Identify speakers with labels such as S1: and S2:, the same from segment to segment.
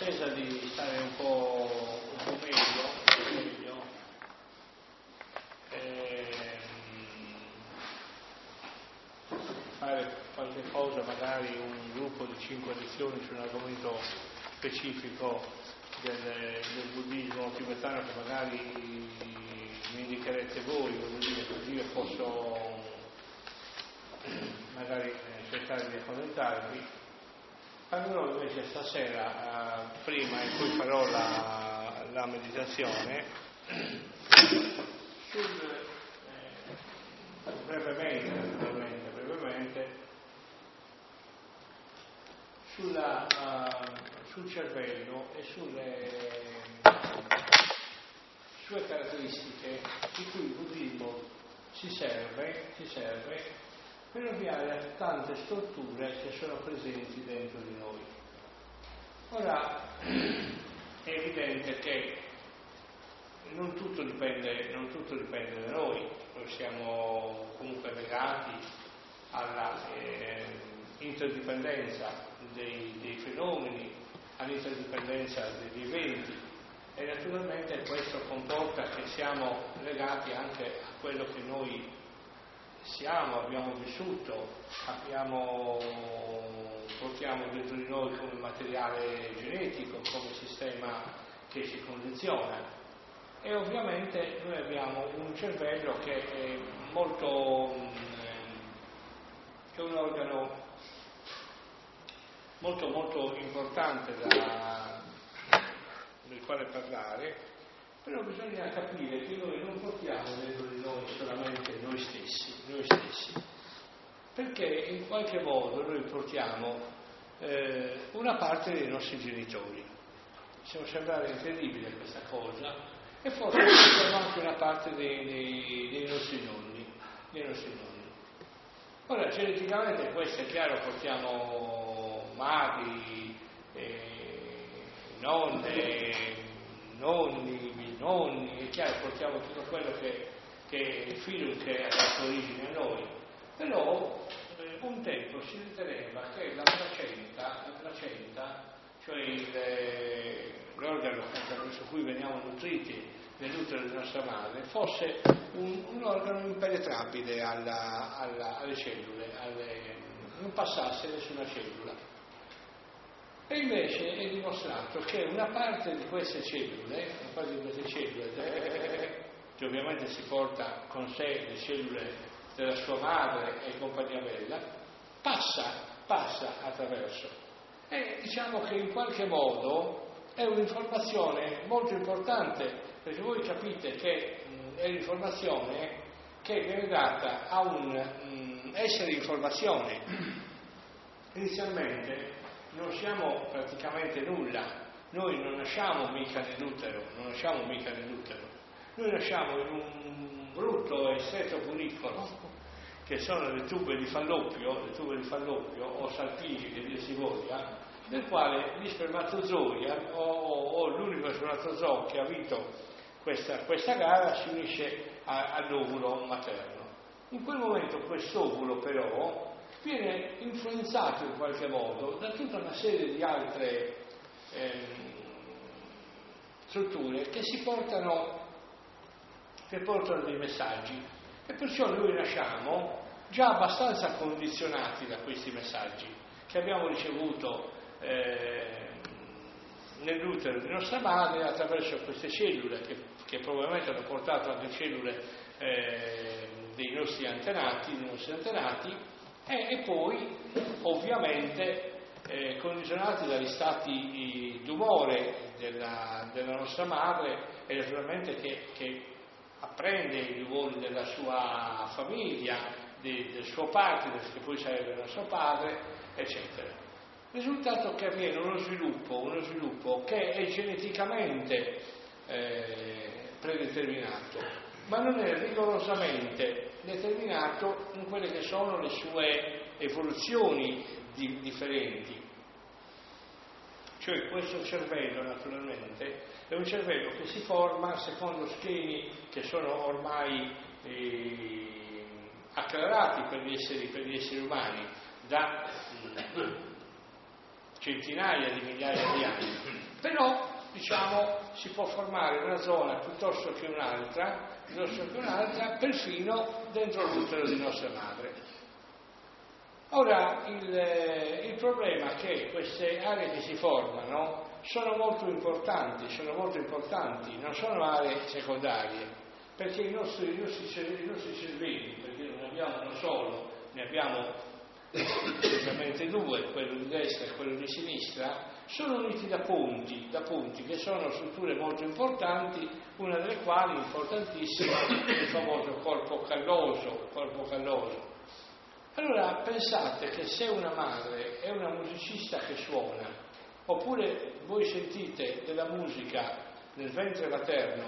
S1: attesa di stare un po' meglio, fare qualche cosa, magari un gruppo di 5 lezioni su un argomento specifico del buddismo tibetano che magari mi indicherete voi, voglio dire, così io posso magari cercare di accontentarvi. Parlerò invece stasera, prima e poi farò la meditazione, brevemente, sul cervello e sulle sue caratteristiche di cui il buddismo si serve per ovviare a tante storture che sono presenti dentro di noi. Ora, è evidente che non tutto dipende da noi siamo comunque legati alla interdipendenza dei fenomeni, all'interdipendenza degli eventi, e naturalmente questo comporta che siamo legati anche a quello che noi abbiamo vissuto, portiamo dentro di noi come materiale genetico, come sistema che ci condiziona. E ovviamente noi abbiamo un cervello che è è un organo molto importante del quale parlare, però bisogna capire che noi non portiamo dentro di noi solamente noi stessi, perché in qualche modo noi portiamo una parte dei nostri genitori. Possiamo sembrare incredibile questa cosa, e forse portiamo anche una parte dei nostri nonni. Ora, geneticamente questo è chiaro, portiamo madri, nonne, nonni, bisnonni, è chiaro, portiamo tutto quello che il figlio che ha dato origine a noi. Però un tempo si riteneva che la placenta, cioè l'organo attraverso cui veniamo nutriti nell'utero della nostra madre, fosse un organo impenetrabile alle cellule, non passasse nessuna cellula. E invece è dimostrato che una parte di queste cellule, che ovviamente si porta con sé le cellule della sua madre e compagnia bella, passa attraverso. E diciamo che in qualche modo è un'informazione molto importante, perché voi capite che è l'informazione che viene data a un essere informazione. Inizialmente non siamo praticamente nulla, noi non nasciamo mica nell'utero, noi nasciamo in un brutto e stretto cunicolo che sono le tube di falloppio o salpiggi che dir si voglia, nel quale gli spermatozoi o l'unico spermatozoo che ha vinto questa gara si unisce all'ovulo materno. In quel momento quest'ovulo però viene influenzato in qualche modo da tutta una serie di altre strutture che portano dei messaggi, e perciò noi nasciamo già abbastanza condizionati da questi messaggi che abbiamo ricevuto nell'utero di nostra madre attraverso queste cellule che probabilmente hanno portato anche cellule dei nostri antenati, e poi ovviamente condizionati dagli stati d'umore della nostra madre, e naturalmente che apprende i rumori della sua famiglia, del suo partner, che poi sarebbe nostro padre, eccetera. Risultato che avviene uno sviluppo che è geneticamente predeterminato, ma non è rigorosamente determinato in quelle che sono le sue evoluzioni differenti. Cioè questo cervello naturalmente è un cervello che si forma secondo schemi che sono ormai acclarati per gli esseri umani da centinaia di migliaia di anni, però diciamo si può formare una zona piuttosto che un'altra, perfino dentro l'utero di nostra madre. Ora il problema è che queste aree che si formano sono molto importanti, non sono aree secondarie, perché i nostri cervelli, perché non abbiamo uno solo, ne abbiamo specialmente due, quello di destra e quello di sinistra, sono uniti da punti che sono strutture molto importanti, una delle quali importantissima è il famoso corpo calloso. Allora pensate che se una madre è una musicista che suona, oppure voi sentite della musica nel ventre materno,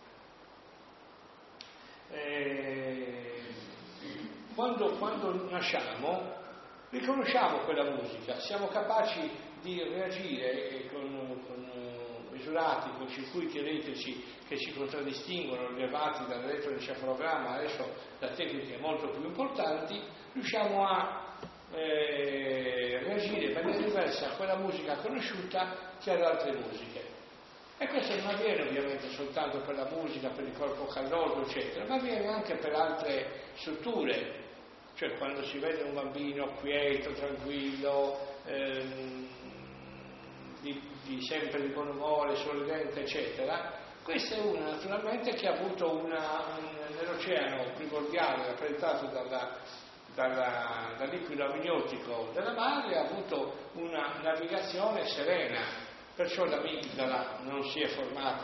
S1: quando nasciamo riconosciamo quella musica, siamo capaci di reagire con misurati, con circuiti elettrici che ci contraddistinguono, rilevati dall'elettroencefalogramma, adesso da tecniche molto più importanti, riusciamo a reagire in maniera diversa a quella musica conosciuta che ad altre musiche. E questo non avviene ovviamente soltanto per la musica, per il corpo calloso, eccetera, ma avviene anche per altre strutture. Cioè quando si vede un bambino quieto, tranquillo, sempre di buon umore, sorridente, eccetera, questa è una naturalmente che ha avuto nell'oceano primordiale rappresentato dal liquido amniotico della madre, ha avuto una navigazione serena, perciò l'amigdala non si è formata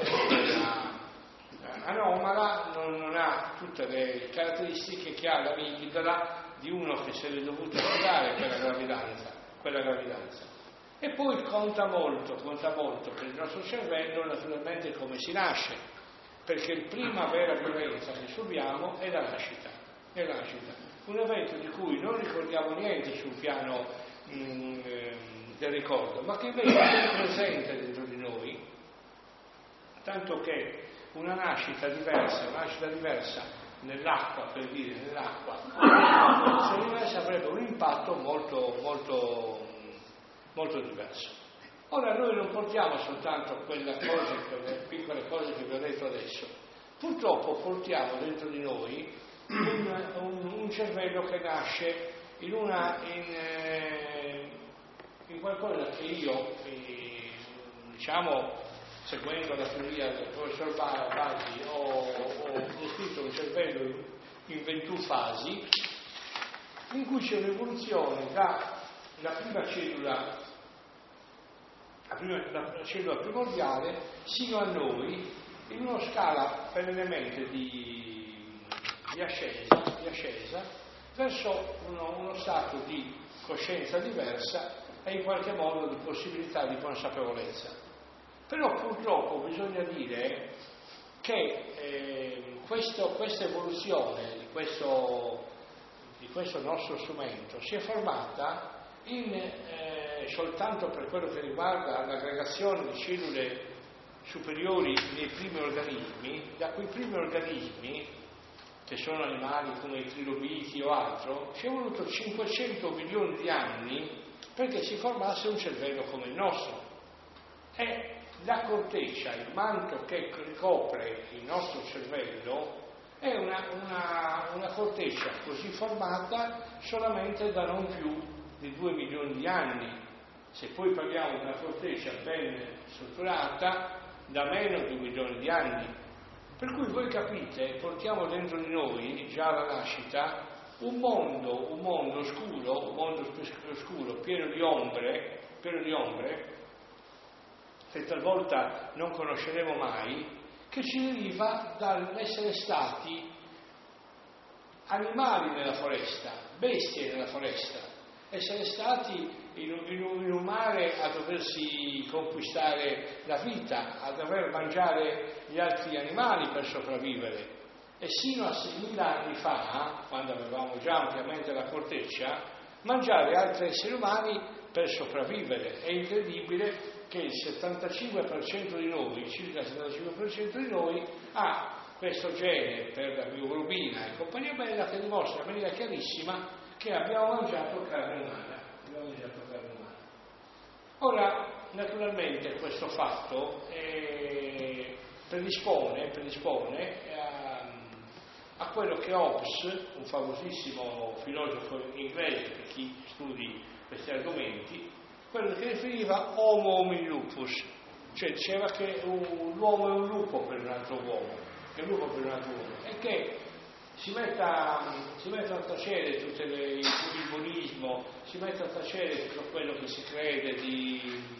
S1: anomala, non ha tutte le caratteristiche che ha l'amigdala di uno che se l'è dovuto curare quella gravidanza. E poi conta molto per il nostro cervello naturalmente come si nasce, perché la prima vera violenza che subiamo è la nascita, un evento di cui non ricordiamo niente sul piano del ricordo, ma che invece è presente dentro di noi, tanto che una nascita diversa nell'acqua, per dire, se diversa avrebbe un impatto molto diverso. Ora noi non portiamo soltanto quelle piccole cose che vi ho detto adesso, purtroppo portiamo dentro di noi un cervello che nasce in qualcosa che io, diciamo, seguendo la teoria del professor Basi, ho descritto un cervello in 21 fasi, in cui c'è un'evoluzione dalla prima cellula, la cellula primordiale, sino a noi, in una scala perennemente di ascesa verso uno stato di coscienza diversa e in qualche modo di possibilità di consapevolezza. Però purtroppo bisogna dire che questa evoluzione di questo nostro strumento si è formata soltanto per quello che riguarda l'aggregazione di cellule superiori nei primi organismi, da quei primi organismi, che sono animali come i trilobiti o altro, ci è voluto 500 milioni di anni perché si formasse un cervello come il nostro. E la corteccia, il manto che ricopre il nostro cervello, è una corteccia così formata solamente da non più di 2 milioni di anni. Se poi parliamo di una corteccia ben strutturata, da meno di 1 milione di anni. Per cui voi capite, portiamo dentro di noi, già alla nascita, un mondo oscuro, pieno di ombre, che talvolta non conosceremo mai, che ci deriva dall'essere stati animali nella foresta, bestie nella foresta, essere stati in un mare a doversi conquistare la vita, a dover mangiare gli altri animali per sopravvivere. E sino a 6.000 anni fa, quando avevamo già ampiamente la corteccia, mangiare altri esseri umani per sopravvivere. È incredibile che il 75% di noi, circa il 75% di noi, ha questo gene per la bioglobina e compagnia bella che dimostra in maniera chiarissima che abbiamo mangiato carne umana. Ora, naturalmente questo fatto predispone a quello che Hobbes, un famosissimo filosofo inglese per chi studi questi argomenti, quello che definiva homo homini lupus, cioè diceva che l'uomo è un lupo per un altro uomo, e che si metta a tacere tutto il buonismo, si mette a tacere tutto quello che si crede di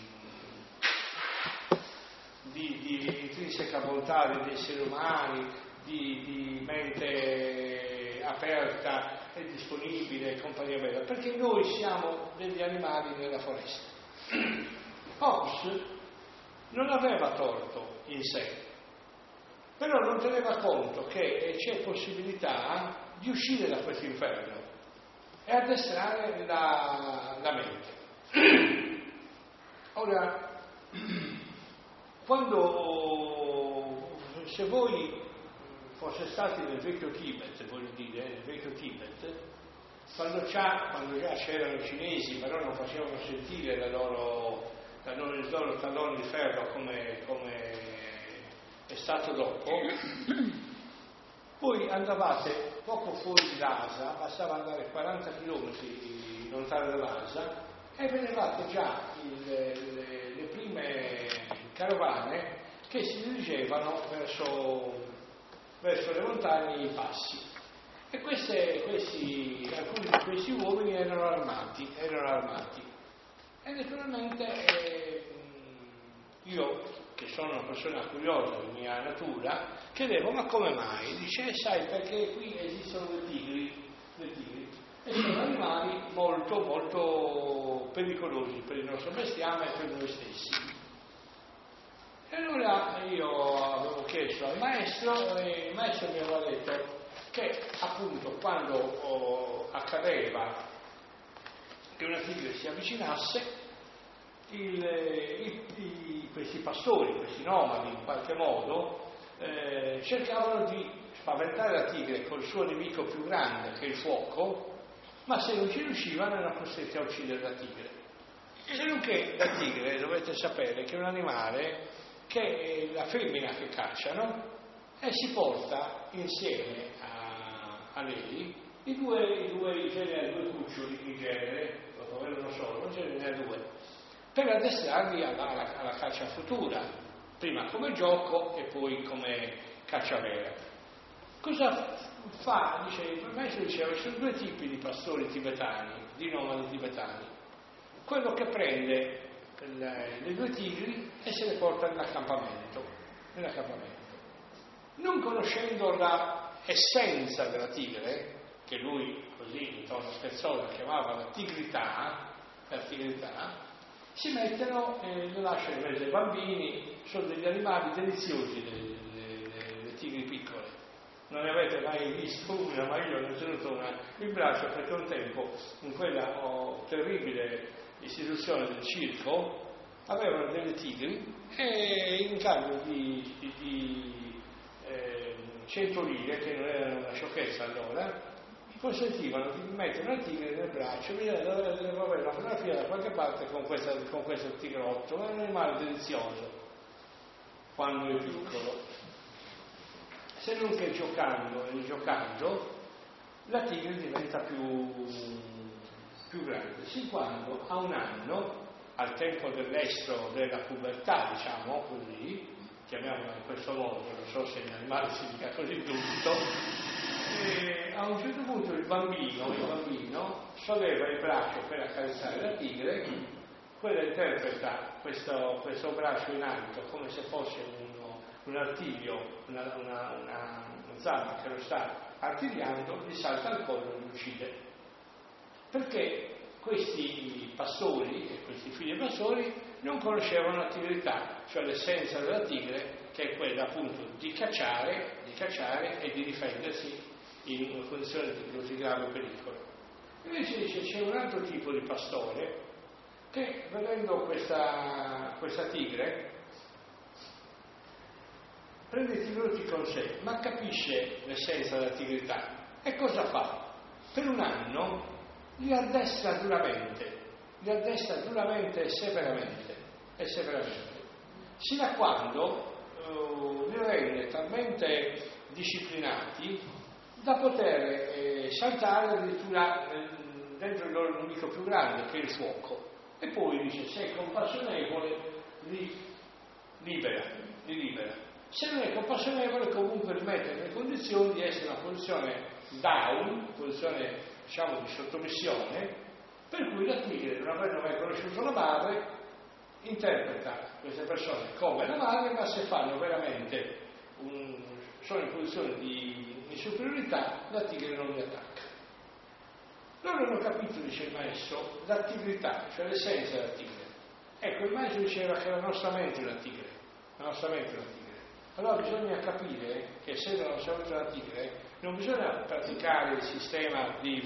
S1: intrinseca bontà degli esseri umani, di mente aperta e disponibile e compagnia bella, perché noi siamo degli animali nella foresta. Hobbes non aveva torto in sé, però non teneva conto che c'è possibilità di uscire da questo inferno e addestrare la mente. Ora, se voi fosse stati nel vecchio Tibet, quando già c'erano i cinesi, però non facevano sentire il loro tallone di ferro come è stato dopo, voi andavate poco fuori di Lhasa, bastava andare 40 km lontano da Lhasa e vedevate già le prime carovane che si dirigevano verso le montagne e i passi. E alcuni di questi uomini erano armati. E naturalmente io, che sono una persona curiosa di mia natura, chiedevo: ma come mai? Dice: sai, perché qui esistono le tigri, e sono animali molto molto pericolosi per il nostro bestiame e per noi stessi. E allora io avevo chiesto al maestro, e il maestro mi aveva detto che appunto quando accadeva che una tigre si avvicinasse, questi pastori, questi nomadi in qualche modo, cercavano di spaventare la tigre col suo nemico più grande, che è il fuoco, ma se non ci riuscivano erano costretti a uccidere la tigre. Se non che la tigre, dovete sapere, che è un animale che è la femmina che cacciano e si porta insieme a lei i due cuccioli in genere, non solo, in genere due, per addestrarli alla caccia futura, prima come gioco e poi come caccia vera. Cosa fa? Il maestro diceva: ci sono due tipi di pastori tibetani, di nomadi tibetani. Quello che prende le due tigri e se le porta nell'accampamento, non conoscendo la essenza della tigre, che lui così in tono scherzoso chiamava la tigrità, si mettono e lo lasciano in mezzo ai bambini. Sono degli animali deliziosi le tigri piccole. Non ne avete mai visto una, ma io ne ho tenuto una in braccio, perché un tempo in quella terribile istituzione del circo avevano delle tigri e in cambio di 100 lire, che non era una sciocchezza allora, consentivano di mettere una tigre nel braccio, avere una fotografia da qualche parte con questo tigrotto. È un animale delizioso quando è piccolo. Se non che giocando la tigre diventa più grande, sin quando a un anno, al tempo dell'estro della pubertà, diciamo così, chiamiamola in questo modo, non so se in animale si dica così tutto, a un certo punto il bambino solleva il braccio per accarezzare la tigre, quella interpreta questo braccio in alto come se fosse un artiglio, una zampa che lo sta artigliando, gli salta al collo e lo uccide. Perché questi pastori e questi figli pastori non conoscevano la tigrità, cioè l'essenza della tigre, che è quella appunto di cacciare e di difendersi in una condizione di così grave pericolo. Invece dice: c'è un altro tipo di pastore che, vedendo questa tigre, prende i tigretti con sé, ma capisce l'essenza della tigrità e cosa fa? Per un anno li addestra duramente, li addestra duramente e severamente, sino a quando li rende talmente disciplinati da poter saltare addirittura dentro il loro nemico più grande, che è il fuoco. E poi dice: sei compassionevole, li libera. Se non è compassionevole, comunque li mette nelle condizioni di essere in una posizione down, posizione diciamo di sottomissione, per cui la tigre, non avendo mai conosciuto la madre, interpreta queste persone come la madre, ma se fanno veramente sono in posizione di superiorità, la tigre non li attacca. Loro hanno capito, dice il maestro, la tigrità, cioè l'essenza della tigre. Ecco, il maestro diceva che la nostra mente è una tigre, Allora bisogna capire che essendo la nostra mente una tigre, non bisogna praticare il sistema dei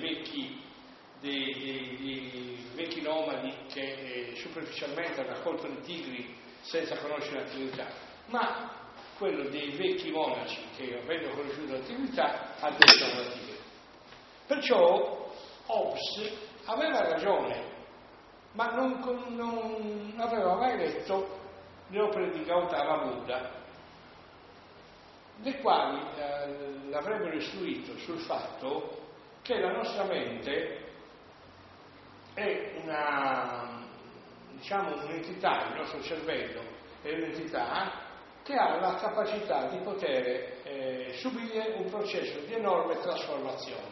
S1: vecchi nomadi che superficialmente hanno raccolto i tigri senza conoscere la tigrità, ma quello dei vecchi monaci che, avendo conosciuto la tigrità, addestrano la tigre. Perciò Hobbes aveva ragione, ma non aveva mai letto le opere di Gautama Buddha, le quali l'avrebbero istruito sul fatto che la nostra mente è un'entità, il nostro cervello è un'entità che ha la capacità di poter subire un processo di enorme trasformazione.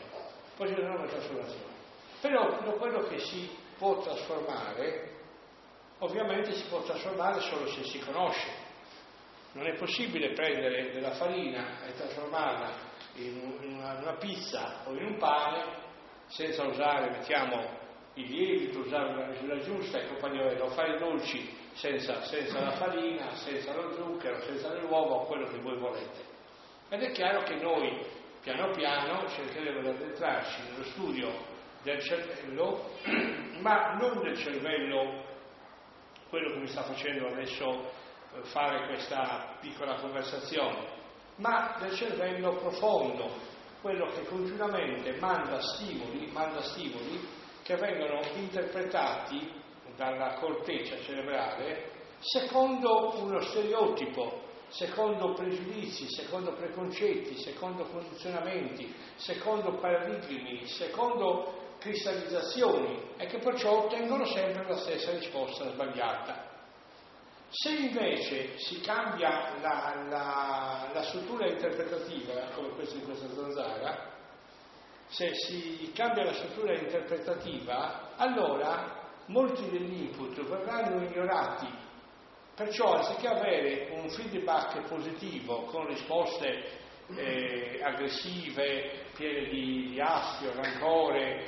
S1: Però tutto quello che si può trasformare, ovviamente si può trasformare solo se si conosce. Non è possibile prendere della farina e trasformarla in una pizza o in un pane senza usare, il lievito, usare la misura giusta e compagnia bella, o fare i dolci senza la farina, senza lo zucchero, senza l'uovo, quello che voi volete. Ed è chiaro che noi piano piano cercheremo di addentrarci nello studio del cervello, ma non del cervello, quello che mi sta facendo adesso fare questa piccola conversazione, ma del cervello profondo, quello che continuamente manda stimoli che vengono interpretati dalla corteccia cerebrale secondo uno stereotipo, secondo pregiudizi, secondo preconcetti, secondo condizionamenti, secondo paradigmi, secondo cristallizzazioni, e che perciò ottengono sempre la stessa risposta sbagliata. Se invece si cambia la struttura interpretativa, come questo di questa zanzara, se si cambia la struttura interpretativa, allora molti degli input verranno ignorati. Perciò, anziché avere un feedback positivo con risposte aggressive, piene di astio, rancore,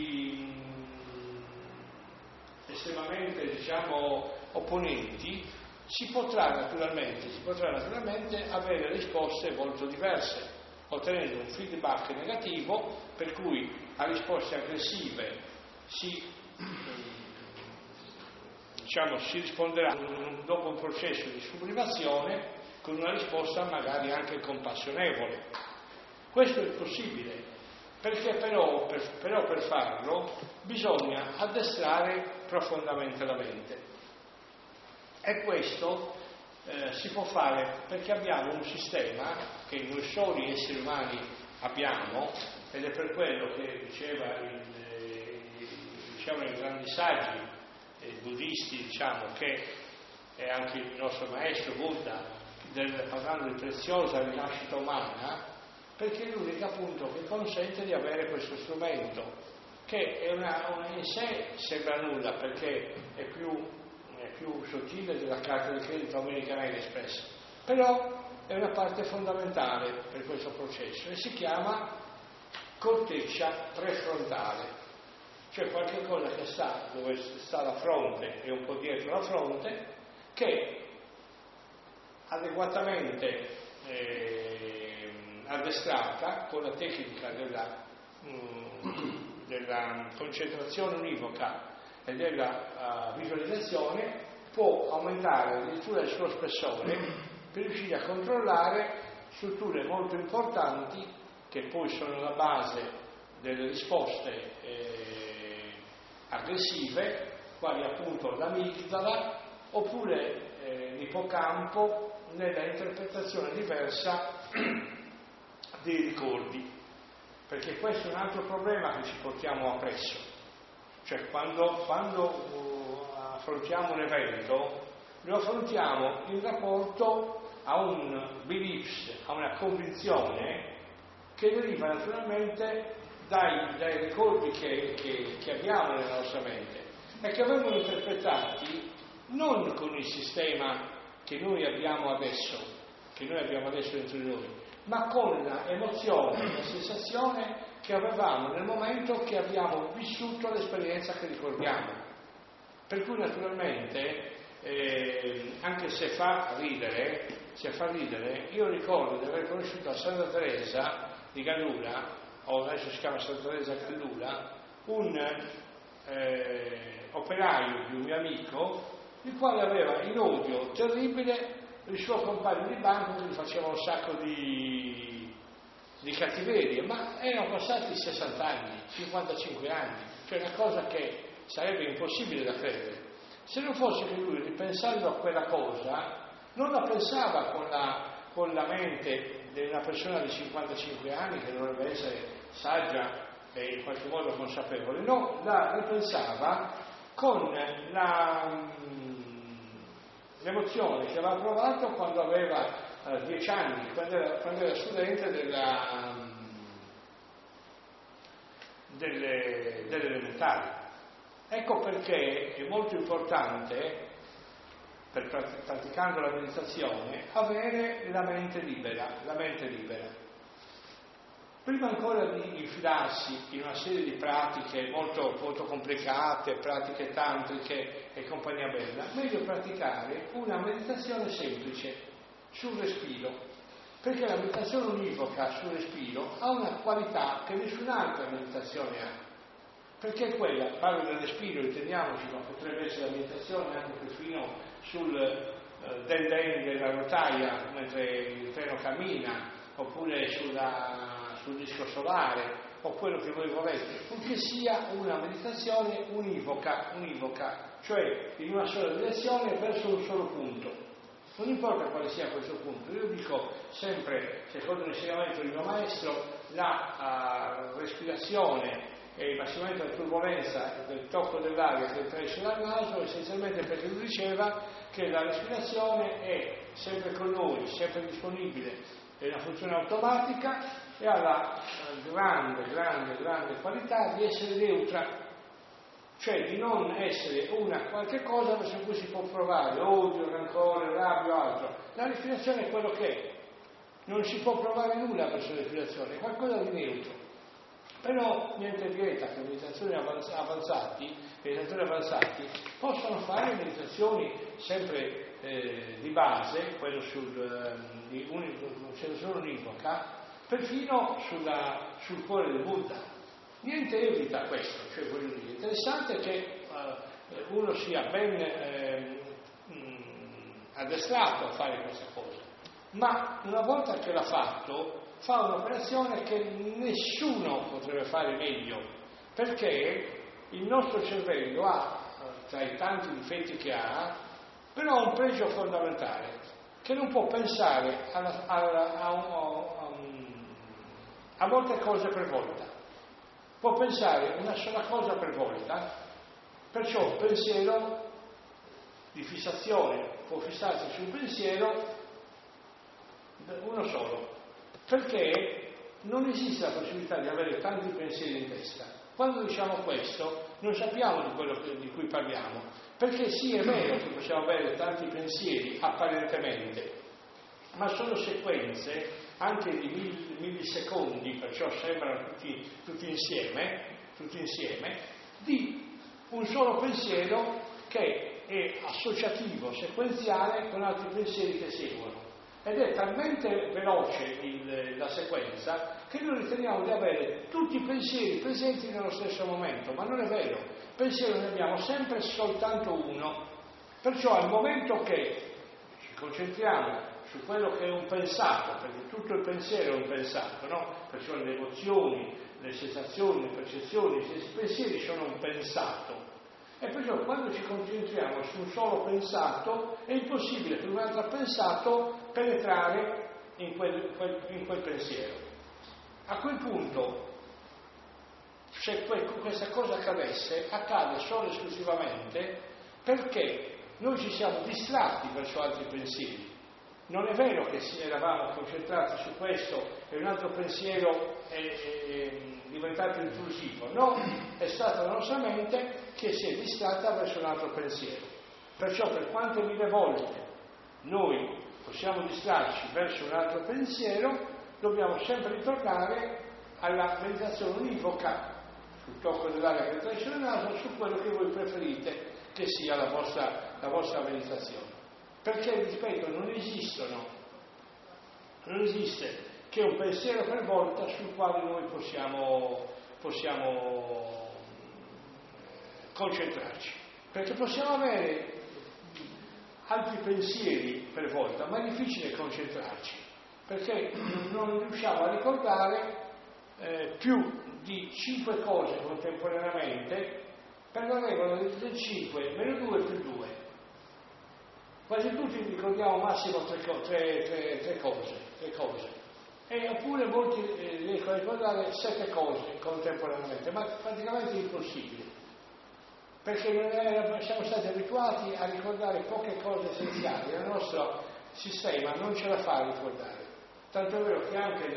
S1: estremamente, opponenti, si potrà naturalmente avere risposte molto diverse, ottenendo un feedback negativo, per cui a risposte aggressive si risponderà dopo un processo di sublimazione con una risposta magari anche compassionevole. Questo è possibile, perché però per farlo bisogna addestrare profondamente la mente. E questo si può fare perché abbiamo un sistema che noi soli esseri umani abbiamo, ed è per quello che dicevano i grandi saggi buddisti, che è anche il nostro maestro Buddha, parlando di preziosa rinascita umana, perché è l'unico appunto che consente di avere questo strumento, che è in sé sembra nulla, perché è più sottile della carta di credito American Express, però è una parte fondamentale per questo processo e si chiama corteccia prefrontale, cioè qualche cosa che sta dove sta la fronte e un po' dietro la fronte, che adeguatamente addestrata con la tecnica della concentrazione univoca e della visualizzazione, può aumentare addirittura il suo spessore per riuscire a controllare strutture molto importanti che poi sono la base delle risposte aggressive, quali appunto l'amigdala, oppure l'ippocampo nella interpretazione diversa dei ricordi, perché questo è un altro problema che ci portiamo appresso, cioè quando affrontiamo un evento lo affrontiamo in rapporto a un beliefs, a una convinzione che deriva naturalmente dai ricordi che abbiamo nella nostra mente e che vengono interpretati non con il sistema che noi abbiamo adesso dentro di noi, ma con l'emozione, la sensazione che avevamo nel momento che abbiamo vissuto l'esperienza che ricordiamo. Per cui naturalmente, anche se fa ridere, io ricordo di aver conosciuto a Santa Teresa di Gallura, o adesso si chiama Santa Teresa Gallura, un operaio di un mio amico, il quale aveva in odio terribile il suo compagno di banco che gli faceva un sacco di cattiverie, ma erano passati 60 anni, 55 anni, cioè una cosa che sarebbe impossibile da credere. Se non fosse che lui, ripensando a quella cosa, non la pensava con la mente di una persona di 55 anni che dovrebbe essere saggia e in qualche modo consapevole, no, la ripensava con l'emozione che aveva provato quando aveva 10 anni, quando era studente delle elementari. Ecco perché è molto importante, praticando la meditazione, avere la mente libera. Prima ancora di infilarsi in una serie di pratiche molto, molto complicate, pratiche tantriche e compagnia bella, meglio praticare una meditazione semplice sul respiro, perché la meditazione univoca sul respiro ha una qualità che nessun'altra meditazione ha. Perché quella, parlo del respiro, intendiamoci, ma potrebbe essere la meditazione anche perfino sul den della rotaia mentre il treno cammina, oppure sul disco solare, o quello che voi volete, purché sia una meditazione univoca, cioè in una sola direzione verso un solo punto. Non importa quale sia questo punto, io dico sempre, secondo l'insegnamento del mio maestro, la respirazione e il massimamento della turbolenza del tocco dell'aria che attraversa dal naso, essenzialmente perché lui diceva che la respirazione è sempre con noi, sempre disponibile, è una funzione automatica e ha la grande qualità di essere neutra, cioè di non essere una qualche cosa verso cui si può provare odio, rancore, rabbia o altro. La respirazione è quello che è, non si può provare nulla verso la respirazione, è qualcosa di neutro. Però niente vieta che meditatori avanzati possono fare meditazioni sempre di base, quello sull'osservazione univoca, perfino sul cuore del Buddha. Niente evita questo, cioè voglio dire, interessante che uno sia ben addestrato a fare questa cosa, ma una volta che l'ha fatto, fa un'operazione che nessuno potrebbe fare meglio, perché il nostro cervello ha, tra i tanti difetti che ha, però un pregio fondamentale, che non può pensare a molte cose per volta, può pensare una sola cosa per volta, perciò pensiero di fissazione, può fissarsi sul pensiero uno solo, perché non esiste la possibilità di avere tanti pensieri in testa. Quando diciamo questo non sappiamo di quello di cui parliamo, perché sì, è vero che possiamo avere tanti pensieri apparentemente, ma sono sequenze anche di millisecondi, perciò sembrano tutti insieme, di un solo pensiero che è associativo, sequenziale con altri pensieri che seguono. Ed è talmente veloce la sequenza che noi riteniamo di avere tutti i pensieri presenti nello stesso momento, ma non è vero. Pensiero ne abbiamo sempre soltanto uno. Perciò al momento che ci concentriamo su quello che è un pensato, perché tutto il pensiero è un pensato, no? Perciò le emozioni, le sensazioni, le percezioni, i pensieri sono un pensato. E perciò quando ci concentriamo su un solo pensato è impossibile per un altro pensato penetrare in quel pensiero. A quel punto, se questa cosa accadesse, accade solo e esclusivamente perché noi ci siamo distratti verso altri pensieri. Non è vero che eravamo concentrati su questo e un altro pensiero è diventato intrusivo, no, è stata la nostra mente che si è distratta verso un altro pensiero. Perciò per quante mille volte noi possiamo distrarci verso un altro pensiero, dobbiamo sempre ritornare alla meditazione univoca sul tocco dell'aria che attraversa il naso, su quello che voi preferite che sia la vostra meditazione. Perché, ripeto, non esiste che un pensiero per volta sul quale noi possiamo concentrarci. Perché possiamo avere altri pensieri per volta, ma è difficile concentrarci, perché non riusciamo a ricordare più di 5 cose contemporaneamente per la regola del 5 meno 2 più 2. Quasi tutti ricordiamo massimo tre cose, oppure molti riescono a ricordare 7 cose contemporaneamente, ma praticamente è impossibile, perché siamo stati abituati a ricordare poche cose essenziali, il nostro sistema non ce la fa a ricordare, tanto è vero che anche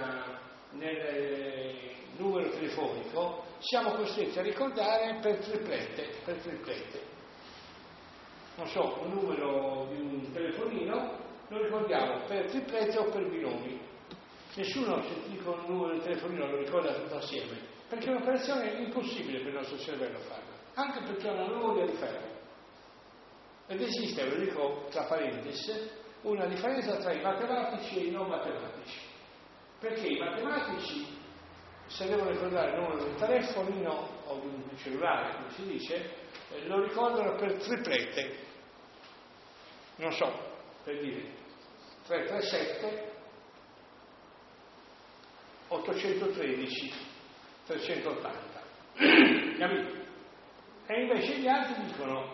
S1: nel numero telefonico siamo costretti a ricordare per triplette. Non so, un numero di un telefonino lo ricordiamo per triplette o per binomi. Nessuno, se dico un numero di telefonino, lo ricorda tutto assieme, perché è un'operazione impossibile per il nostro cervello farla, anche perché è una memoria di ferro. Ed esiste, ve lo dico tra parentesi, una differenza tra i matematici e i non matematici. Perché i matematici, se devono ricordare il numero del telefonino o di un cellulare, come si dice, lo ricordano per triplette. Non so, per dire 337 813 380. Capito? E invece gli altri dicono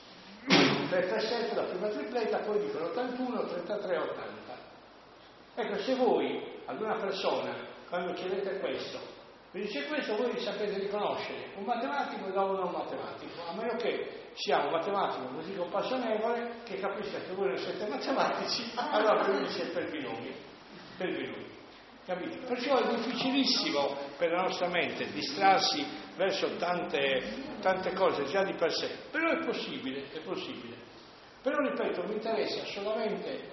S1: 337 la prima tripletta, poi dicono 81 33 80. Ecco, se voi ad una persona, quando chiedete questo, vi dice questo, voi sapete riconoscere un matematico da un non matematico, a meno che sia un matematico così compassionevole che capisca che voi non siete matematici, allora per lui dice per binomi. Capite? Perciò è difficilissimo per la nostra mente distrarsi verso tante cose già di per sé, però è possibile. Però, ripeto, mi interessa solamente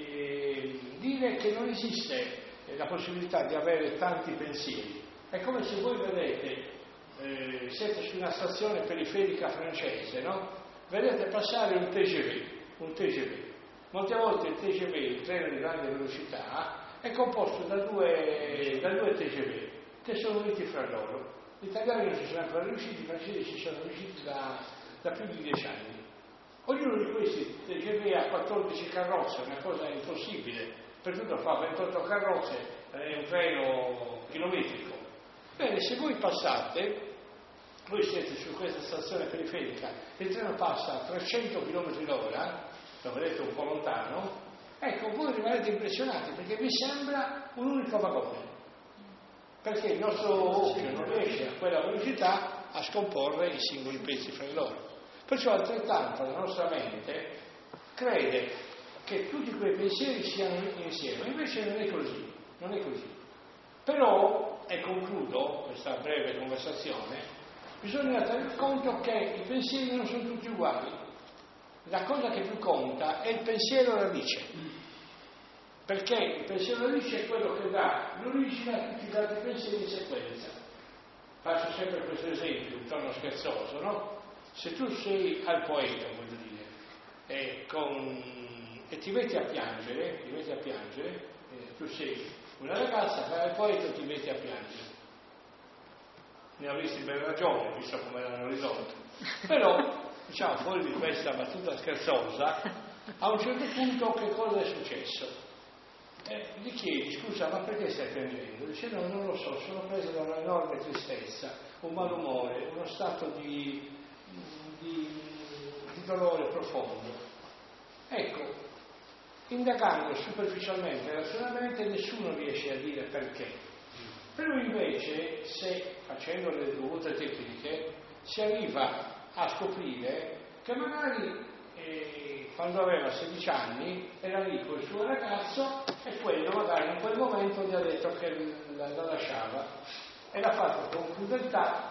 S1: dire che non esiste la possibilità di avere tanti pensieri. È come se voi vedete, siete su una stazione periferica francese, no? Vedete passare un TGV. Molte volte il TGV, il treno di grande velocità, è composto da due TGV che sono uniti fra loro. Gli italiani non ci sono ancora riusciti, i francesi ci sono riusciti da più di 10 anni. Ognuno di questi TGV ha 14 carrozze, una cosa impossibile, per tutto fa 28 carrozze, è un treno chilometrico. Bene, se voi passate, voi siete su questa stazione periferica, il treno passa a 300 km/h, lo vedete un po' lontano, ecco, voi rimanete impressionati perché vi sembra un unico vagone, perché il nostro occhio non riesce a quella velocità a scomporre i singoli pezzi fra di loro. Perciò altrettanto la nostra mente crede che tutti quei pensieri siano insieme, invece non è così. Però, e concludo questa breve conversazione, bisogna tener conto che i pensieri non sono tutti uguali. La cosa che più conta è il pensiero radice, perché il pensiero radice è quello che dà l'origine a tutti gli altri pensieri in sequenza. Faccio sempre questo esempio, un tono scherzoso, no? Se tu sei al poeta, voglio dire, e ti metti a piangere, tu sei una ragazza, fai il poeta e ti metti a piangere. Ne avresti ben ragione, visto come l'hanno risolto. Però, diciamo, fuori di questa battuta scherzosa, a un certo punto che cosa è successo? Gli chiedi, scusa, ma perché stai piangendo? Dice, no, non lo so, sono preso da un'enorme tristezza, un malumore, uno stato di dolore profondo. Ecco, indagando superficialmente, razionalmente, nessuno riesce a dire perché. Però invece, se facendo le dovute tecniche, si arriva a scoprire che magari quando aveva 16 anni era lì con il suo ragazzo e quello magari in quel momento gli ha detto che la lasciava e l'ha fatto con crudeltà,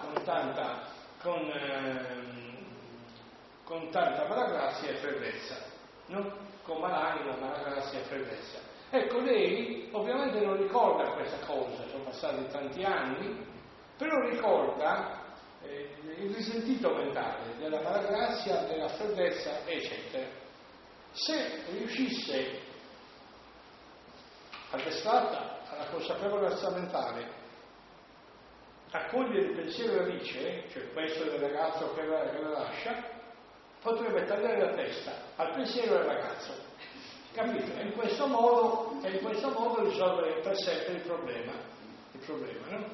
S1: con tanta malagrazia e fervezza, non con malanimo, malagrazia e fervezza. Ecco, lei ovviamente non ricorda questa cosa, sono passati tanti anni, però ricorda il risentito mentale della malagrazia, della fervezza, eccetera. Se riuscisse, addestrata alla consapevolezza mentale, a cogliere il pensiero radice, cioè questo del ragazzo che la lascia, potrebbe tagliare la testa al pensiero del ragazzo, capito? E in questo modo risolvere per sempre il problema, no?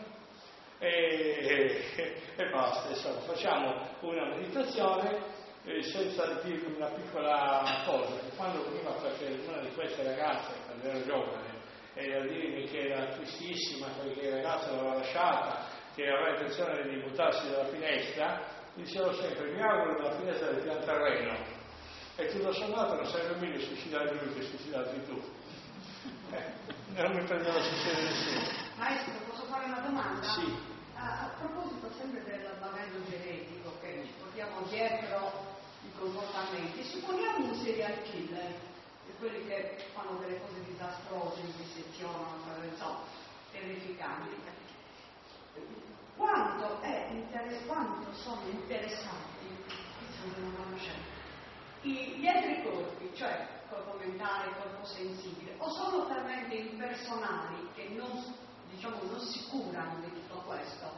S1: E basta, insomma, facciamo una meditazione senza dirvi una piccola cosa, che quando veniva perché una di queste ragazze, quando ero giovane, a dirmi che era tristissima perché il ragazzo l'aveva lasciata, che aveva intenzione di buttarsi dalla finestra, dicevo sempre, mi auguro che la finestra del pian terreno, e tutto sommato non sarebbe meglio suicidare lui che suicidarti tu. Non mi prendevo sul serio nessuno.
S2: Maestro, posso fare una domanda?
S1: Sì.
S2: A proposito sempre del bagaglio genetico che ci portiamo dietro i comportamenti, supponiamo un serial killer, quelli che fanno delle cose disastrose, dissezionano, insomma, terrificanti. Quanto sono interessanti gli altri corpi, cioè corpo mentale, corpo sensibile, o sono talmente impersonali che non si curano di tutto questo?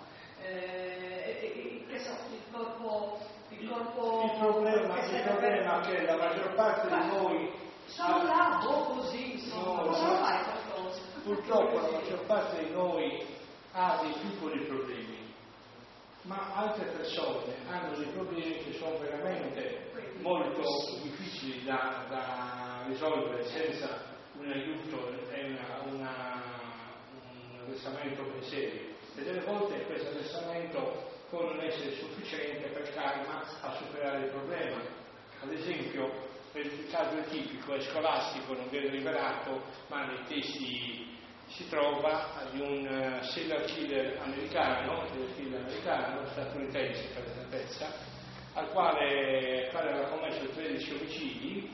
S2: Il
S1: problema è che la maggior parte di noi
S2: sono là così, insomma, come fai qualcosa?
S1: Purtroppo la maggior parte di noi ha dei piccoli problemi, ma altre persone hanno dei problemi che sono veramente molto difficili da risolvere senza un aiuto e un addestramento ben serio. E delle volte questo addestramento può non essere sufficiente per calma a superare il problema. Ad esempio, il caso tipico è scolastico, non viene rivelato, ma nei testi si trova di un serial killer americano, statunitense per esattezza, al quale aveva commesso 13 omicidi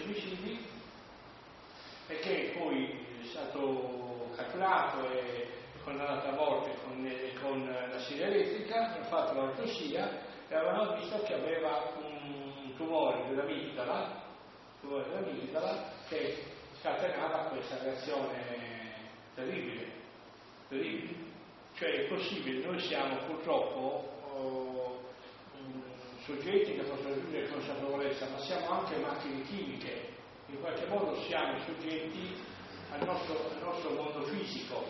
S1: e che poi è stato catturato e condannato a morte con la scia elettrica. Hanno fatto l'autopsia e avevano visto che aveva un tumore dell'amigdala che scatenava questa reazione terribile. Cioè è possibile, noi siamo purtroppo soggetti che possono raggiungere consapevolezza, ma siamo anche macchine chimiche, in qualche modo siamo soggetti al nostro mondo fisico.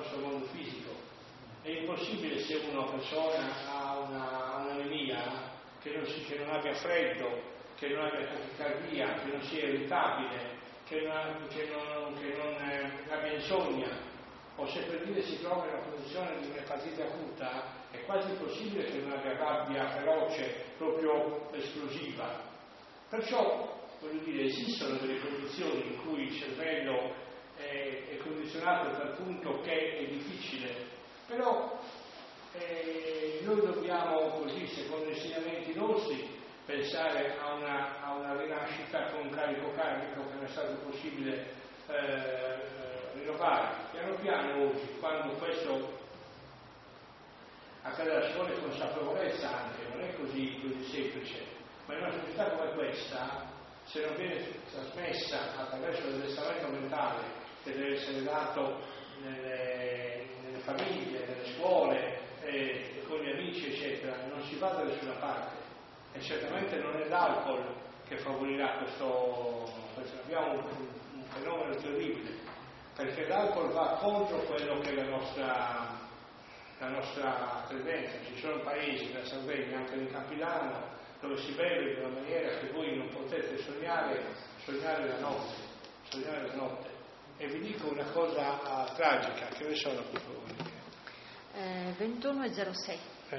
S1: È impossibile se una persona ha un'anemia, che non abbia freddo, che non abbia tachicardia, che non sia irritabile, che non abbia insonnia, o se per dire si trova in una posizione di un'epatite acuta, è quasi impossibile che non abbia rabbia feroce, proprio esplosiva. Perciò, voglio dire, esistono delle condizioni in cui il cervello è condizionato tal punto che è difficile, però noi dobbiamo, così, secondo gli insegnamenti nostri, pensare a una rinascita con carico karmico che non è stato possibile rinnovare. Piano piano oggi, quando questo accade, ci vuole consapevolezza anche, non è così semplice, ma in una società come questa, se non viene trasmessa attraverso l'addestramento mentale che deve essere dato nelle famiglie, nelle scuole, con gli amici, eccetera, non si va da nessuna parte. E certamente non è l'alcol che favorirà questo. Abbiamo un fenomeno terribile, perché l'alcol va contro quello che è la nostra tendenza. Ci sono paesi, la Sardegna, anche in Campilano, dove si beve in una maniera che voi non potete sognare la notte. E vi dico una cosa tragica, che ore sono per favore?
S3: 21:06.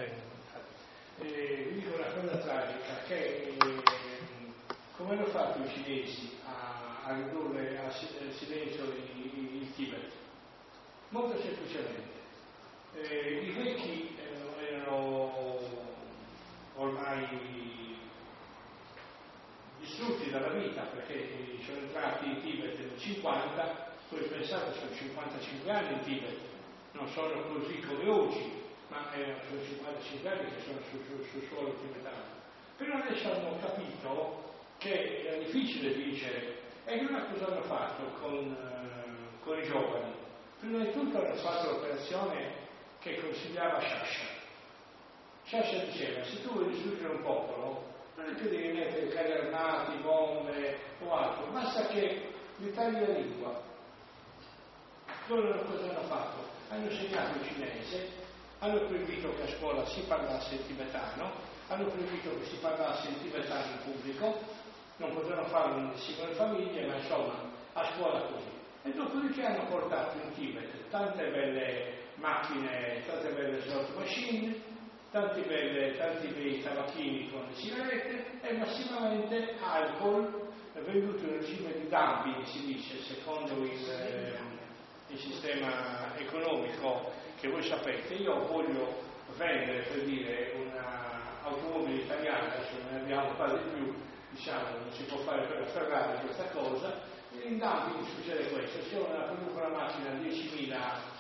S1: Vi dico una cosa tragica, che come hanno fatto i cinesi a ridurre al silenzio il Tibet? Molto semplicemente. I vecchi erano ormai distrutti dalla vita, perché sono entrati in Tibet nel 50, voi pensate sono 55 anni in Tibet, non sono così come oggi, ma sono 55 anni che sono sul suolo tibetano. Però adesso hanno capito che era difficile vincere, e allora cosa hanno fatto con i giovani? Prima di tutto hanno fatto l'operazione che consigliava Sciascia. Sciascia diceva: se tu vuoi distruggere un popolo, non è che devi mettere carri armati, bombe o altro, basta che gli tagli la lingua. Loro cosa hanno fatto? Hanno insegnato il cinese, hanno proibito che a scuola si parlasse il tibetano, hanno proibito che si parlasse il tibetano in pubblico, non potevano farlo nelle singole famiglie, ma insomma a scuola così. E dopodiché hanno portato in Tibet tante belle macchine, tante belle slot machine, tanti bei tabacchini con le sigarette e massimamente alcol venduto in regime di dumping, si dice, secondo il sistema economico che voi sapete. Io voglio vendere, per dire, un'automobile italiana, adesso ne abbiamo quasi più, diciamo, non si può fare per la Ferrari questa cosa. In dumping succede questo: se una produco una macchina a 10.000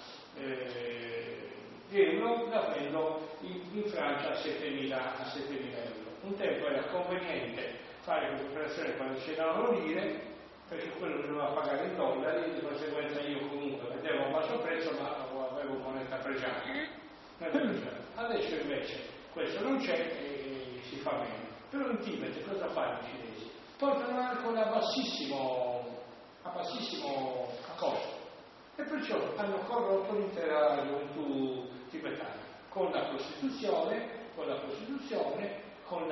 S1: euro, la vendo in Francia a 7.000 euro. Un tempo era conveniente fare questa operazione quando c'erano lire, perché quello doveva pagare in dollari, di conseguenza io comunque vendevo a basso prezzo, ma avevo moneta pregiata. Adesso invece questo non c'è e si fa meno. Però in Tibet cosa fanno i cinesi? Portano alcol a bassissimo costo, e perciò hanno corrotto l'intera gioventù tibetana con la prostituzione, con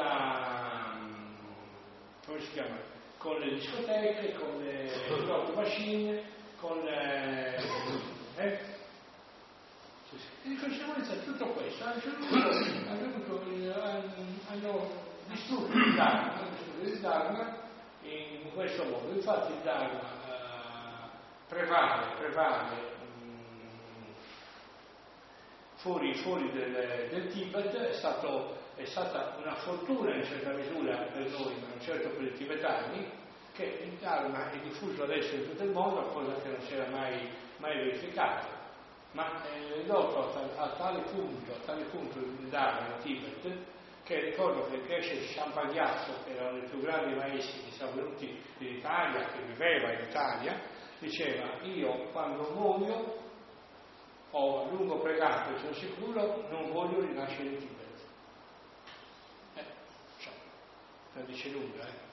S1: come si chiama? Con le discoteche, con le slot machine, con e di conseguenza tutto questo hanno distrutto il Dharma in questo modo. Infatti il Dharma prevale fuori del Tibet. È stata una fortuna in certa misura per noi, ma non certo per i tibetani, che il Dharma è diffuso adesso in tutto il mondo, cosa che non si era mai verificata. Ma è ridotto a tale punto il Dharma in Tibet, che ricordo che Geshe Champagnazzo, che era uno dei più grandi maestri che siamo venuti in Italia, che viveva in Italia, diceva: io quando muoio ho a lungo pregato e sono sicuro non voglio rinascere in Tibet. La dice lunga,